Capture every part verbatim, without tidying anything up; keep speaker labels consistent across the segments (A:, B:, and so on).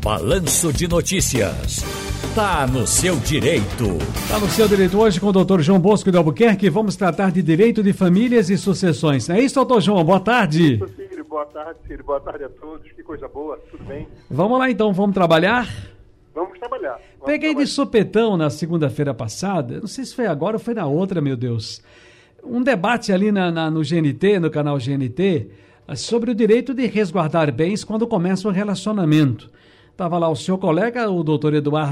A: Balanço de Notícias. Tá no seu direito.
B: Tá no seu direito hoje com o doutor João Bosco de Albuquerque. Vamos tratar de direito de famílias e sucessões. Não é isso, doutor João? Boa tarde.
C: Ciro, boa tarde, Ciro. Boa tarde a todos. Que coisa boa. Tudo bem?
B: Vamos lá então, vamos trabalhar?
C: Vamos trabalhar. Vamos
B: Peguei
C: trabalhar.
B: de supetão na segunda-feira passada, não sei se foi agora ou foi na outra, meu Deus, um debate ali na, na, no G N T, no canal G N T, sobre o direito de resguardar bens quando começa um relacionamento. Estava lá o seu colega, o doutor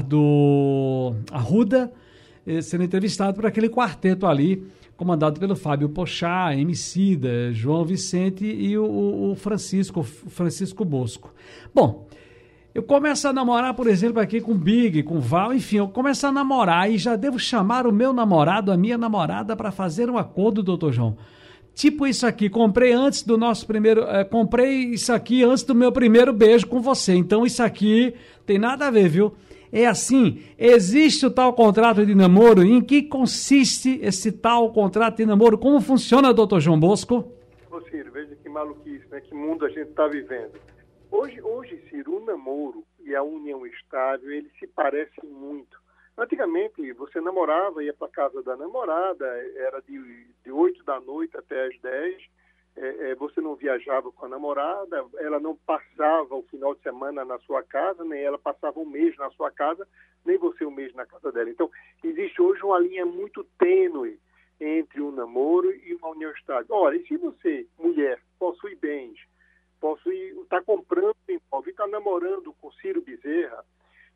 B: Eduardo Arruda, sendo entrevistado por aquele quarteto ali, comandado pelo Fábio Pochá, Emicida, João Vicente e o, o Francisco, Francisco Bosco. Bom, eu começo a namorar, por exemplo, aqui com o Big, com o Val, enfim, eu começo a namorar e já devo chamar o meu namorado, a minha namorada, para fazer um acordo, doutor João. Tipo isso aqui, comprei antes do nosso primeiro, é, comprei isso aqui antes do meu primeiro beijo com você, então isso aqui tem nada a ver, viu? É assim, existe o tal contrato de namoro, em que consiste esse tal contrato de namoro? Como funciona, doutor João Bosco?
C: Ô, Ciro, veja que maluquice, né? Que mundo a gente está vivendo. Hoje, hoje, Ciro, o namoro e a união estável, eles se parecem muito. Antigamente, você namorava, ia para casa da namorada, era de, de oito da noite até as dez, é, é, você não viajava com a namorada, ela não passava o final de semana na sua casa, nem ela passava um mês na sua casa, nem você um mês na casa dela. Então, existe hoje uma linha muito tênue entre um namoro e uma união estável. Ora, e se você, mulher, possui bens, possui, está comprando imóvel, está namorando com Ciro Bezerra,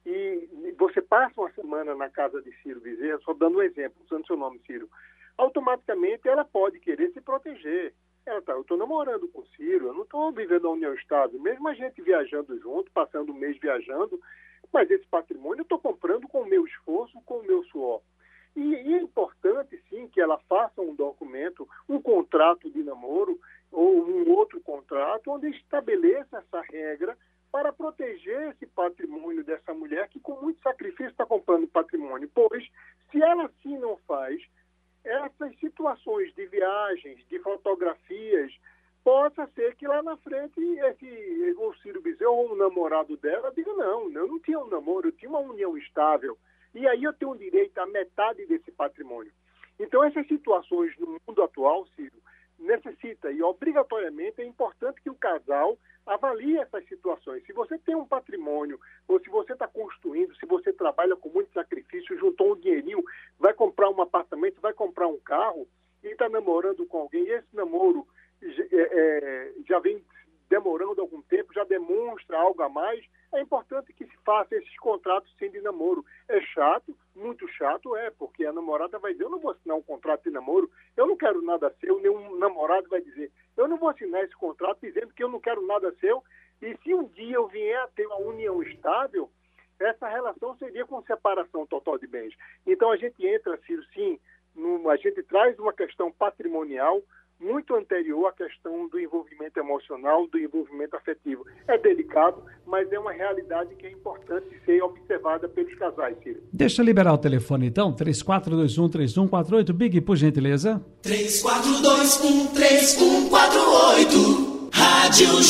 C: e você passa uma semana na casa de Ciro Bezerra, só dando um exemplo, usando seu nome, Ciro, automaticamente ela pode querer se proteger. Ela tá, eu estou namorando com Ciro, eu não estou vivendo a união estável, mesmo a gente viajando junto, passando um mês viajando, mas esse patrimônio eu estou comprando com o meu esforço, com o meu suor. E, e é importante, sim, que ela faça um documento, um contrato de namoro, ou um outro contrato, onde estabeleça essa regra para proteger esse patrimônio dessa mulher que com muito sacrifício está comprando patrimônio. Pois, se ela assim não faz, essas situações de viagens, de fotografias, possa ser que lá na frente esse, o Ciro Bezerra ou o namorado dela diga, não, eu não tinha um namoro, eu tinha uma união estável, e aí eu tenho direito à metade desse patrimônio. Então, essas situações no mundo atual, Ciro, necessita e obrigatoriamente é importante que o casal avalie essas situações. Se você tem um patrimônio, ou se você está construindo, se você trabalha com muito sacrifício, juntou um dinheirinho, vai comprar um apartamento, vai comprar um carro, e está namorando com alguém, e esse namoro é, é, já vem demorando algum tempo, já demonstra algo a mais, é importante que se faça esses contratos sim de namoro. É chato, muito chato, é, porque a namorada vai dizer, eu não vou assinar um contrato de namoro, eu não quero nada seu, nenhum namorado vai dizer, eu não vou assinar esse contrato dizendo que eu não quero nada seu, e se um dia eu vier a ter uma união estável, essa relação seria com separação total de bens. Então a gente entra, Ciro, sim, numa, a gente traz uma questão patrimonial muito anterior à questão do envolvimento emocional, do envolvimento afetivo. É delicado, mas é uma realidade que é importante ser observada pelos casais, Ciro.
B: Deixa eu liberar o telefone então, três quatro dois um, três um quatro oito, Big, por gentileza.
D: três quatro dois um, três um quatro oito, Rádio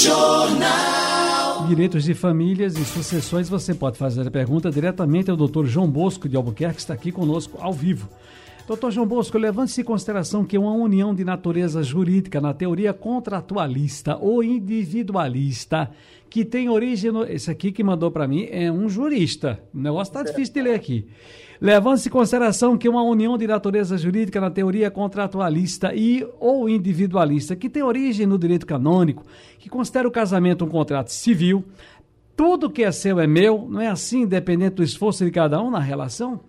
D: Jornal.
B: Direitos de famílias e sucessões, você pode fazer a pergunta diretamente ao doutor João Bosco de Albuquerque, que está aqui conosco ao vivo. doutor João Bosco, levante-se em consideração que uma união de natureza jurídica na teoria contratualista ou individualista, que tem origem... No... Esse aqui que mandou para mim é um jurista. O negócio está difícil de ler aqui. Levante-se em consideração que uma união de natureza jurídica na teoria contratualista e ou individualista, que tem origem no direito canônico, que considera o casamento um contrato civil, tudo que é seu é meu, não é assim, independente do esforço de cada um na relação?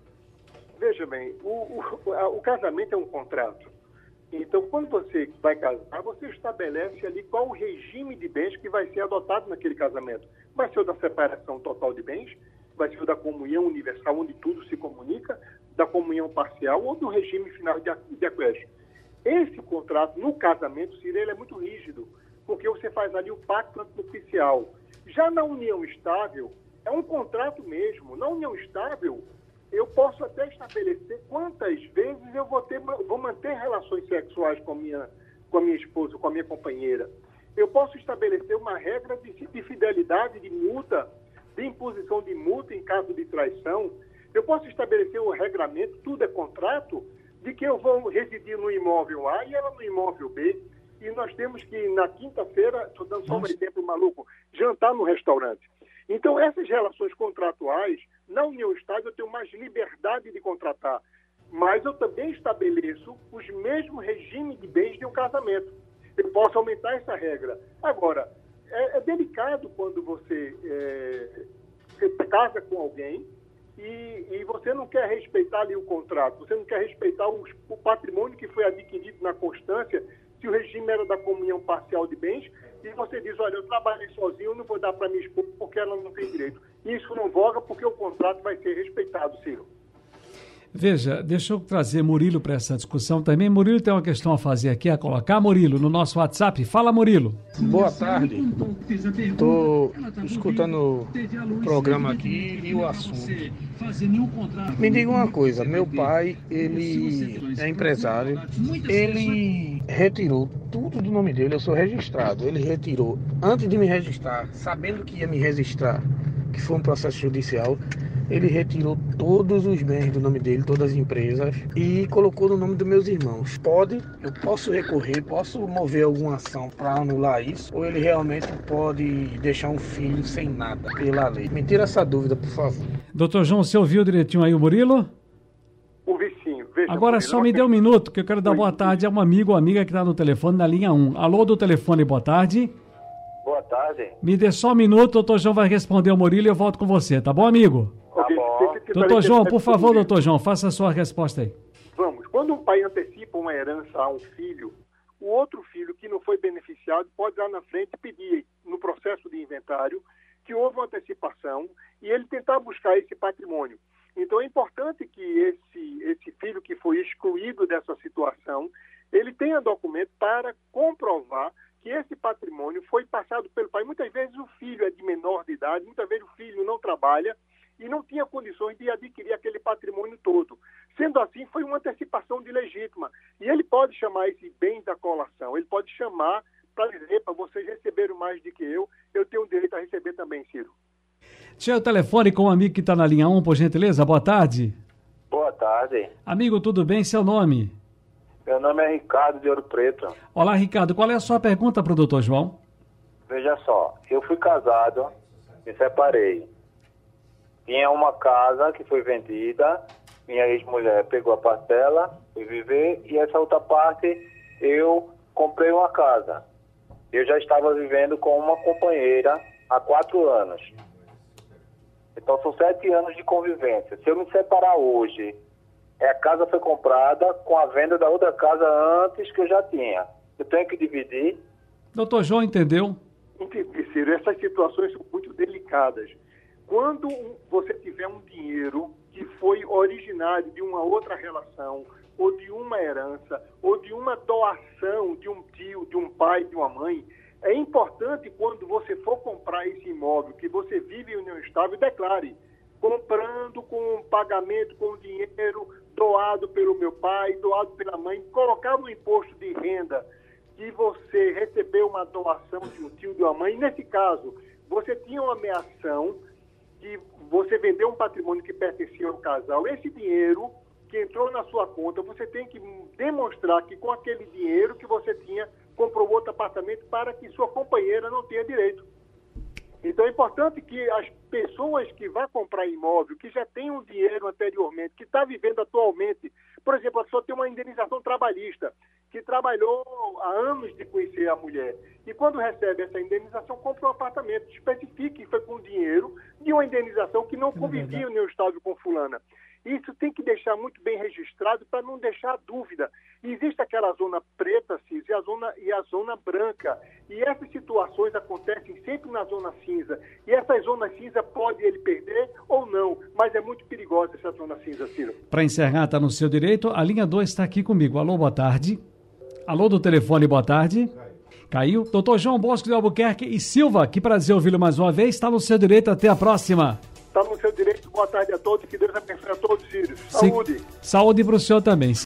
C: Veja bem, o, o, a, o casamento é um contrato. Então, quando você vai casar, você estabelece ali qual o regime de bens que vai ser adotado naquele casamento. Vai ser o da separação total de bens, vai ser o da comunhão universal, onde tudo se comunica, da comunhão parcial ou do regime final de, de aquiescência. Esse contrato, no casamento, Ciro, ele é muito rígido, porque você faz ali o pacto antinupcial. Já na união estável, é um contrato mesmo. Na união estável, eu posso até estabelecer quantas vezes eu vou, ter, vou manter relações sexuais com a, minha, com a minha esposa, com a minha companheira. Eu posso estabelecer uma regra de, de fidelidade, de multa, de imposição de multa em caso de traição, eu posso estabelecer o regramento, tudo é contrato, de que eu vou residir no imóvel A e ela no imóvel B. E nós temos que, na quinta-feira, estou dando só um exemplo maluco, jantar no restaurante. Então, essas relações contratuais, na união estável, eu tenho mais liberdade de contratar. Mas eu também estabeleço os mesmos regimes de bens de um casamento. Eu posso aumentar essa regra. Agora, é, é delicado quando você, é, você casa com alguém e, e você não quer respeitar ali o contrato, você não quer respeitar os, o patrimônio que foi adquirido na constância, se o regime era da comunhão parcial de bens, e você diz, olha, eu trabalhei sozinho, eu não vou dar para minha esposa porque ela não tem direito. Isso não voga porque o contrato vai ser respeitado, Ciro.
B: Veja, deixa eu trazer Murilo para essa discussão também. Murilo tem uma questão a fazer aqui, a colocar, Murilo, no nosso WhatsApp. Fala, Murilo.
E: Boa tarde. Estou escutando o programa aqui e o assunto. Me diga uma coisa, meu pai, ele é empresário, ele retirou tudo do nome dele, eu sou registrado, ele retirou, antes de me registrar, sabendo que ia me registrar, que foi um processo judicial, ele retirou todos os bens do nome dele, todas as empresas, e colocou no nome dos meus irmãos. Pode, eu posso recorrer, posso mover alguma ação para anular isso, ou ele realmente pode deixar um filho sem nada pela lei? Me tira essa dúvida, por favor.
B: Doutor João, você ouviu direitinho aí o Murilo?
C: O vizinho. Veja,
B: Agora
C: Murilo,
B: só me dê um minuto, que eu quero dar
C: Oi.
B: boa tarde a um amigo ou amiga que está no telefone na linha um. Alô do telefone, boa tarde.
F: Boa tarde.
B: Me dê só um minuto, o doutor João vai responder o Murilo e eu volto com você, tá bom, amigo?
F: Tá bom.
B: Doutor João, por favor, doutor João, faça a sua resposta aí.
C: Vamos. Quando um pai antecipa uma herança a um filho, o outro filho que não foi beneficiado pode lá na frente pedir, no processo de inventário, que houve uma antecipação e ele tentar buscar esse patrimônio. Então é importante que esse, esse filho que foi excluído dessa situação, ele tenha documento para comprovar que esse patrimônio foi passado pelo pai. Muitas vezes o filho é de menor de idade, muitas vezes o filho não trabalha e não tinha condições de adquirir aquele patrimônio todo. Sendo assim, foi uma antecipação de legítima. E ele pode chamar esse bem da colação, ele pode chamar para dizer, para vocês receberam mais do que eu, eu tenho direito a receber também, Ciro.
B: Deixa o telefone com um amigo que está na linha um, por gentileza. Boa tarde.
F: Boa tarde.
B: Amigo, tudo bem? Seu nome?
F: Meu nome é Ricardo de Ouro Preto.
B: Olá, Ricardo. Qual é a sua pergunta para o doutor João?
F: Veja só, eu fui casado, me separei. Tinha uma casa que foi vendida, minha ex-mulher pegou a parcela, fui viver, e essa outra parte eu comprei uma casa. Eu já estava vivendo com uma companheira há quatro anos. Então são sete anos de convivência. Se eu me separar hoje, a casa foi comprada com a venda da outra casa antes que eu já tinha. Eu tenho que dividir.
B: Doutor João, entendeu?
C: Entendi, Ciro. Essas situações são muito delicadas. Quando você tiver um dinheiro que foi originário de uma outra relação, ou de uma herança, ou de uma doação de um tio, de um pai, de uma mãe, é importante quando você for comprar esse imóvel, que você vive em união estável, declare, comprando com pagamento, com dinheiro doado pelo meu pai, doado pela mãe, colocar no imposto de renda que você recebeu uma doação de um tio, de uma mãe. Nesse caso, você tinha uma ameação que você vendeu um patrimônio que pertencia ao casal. Esse dinheiro que entrou na sua conta, você tem que demonstrar que com aquele dinheiro que você tinha, comprou outro apartamento para que sua companheira não tenha direito. Então é importante que as pessoas que vão comprar imóvel, que já têm um dinheiro anteriormente, que está vivendo atualmente, por exemplo, a pessoa tem uma indenização trabalhista, que trabalhou há anos de conhecer a mulher, e quando recebe essa indenização, compra um apartamento, especifique que foi com dinheiro de uma indenização que não convivia no estável com fulana. Isso tem que deixar muito bem registrado para não deixar dúvida. Existe aquela zona preta, Cis, e a zona, e a zona branca. E essas situações acontecem sempre na zona cinza. E essa zona cinza pode ele perder ou não, mas é muito perigosa essa zona cinza, Ciro.
B: Para encerrar, está no seu direito. A linha dois está aqui comigo. Alô, boa tarde. Alô do telefone, boa tarde. Caiu. Doutor João Bosco de Albuquerque e Silva, que prazer ouvi-lo mais uma vez. Está no seu direito. Até a próxima.
C: Está no seu direito. Boa tarde a todos. Que Deus abençoe a todos, Ciro. Saúde.
B: Saúde para o senhor também.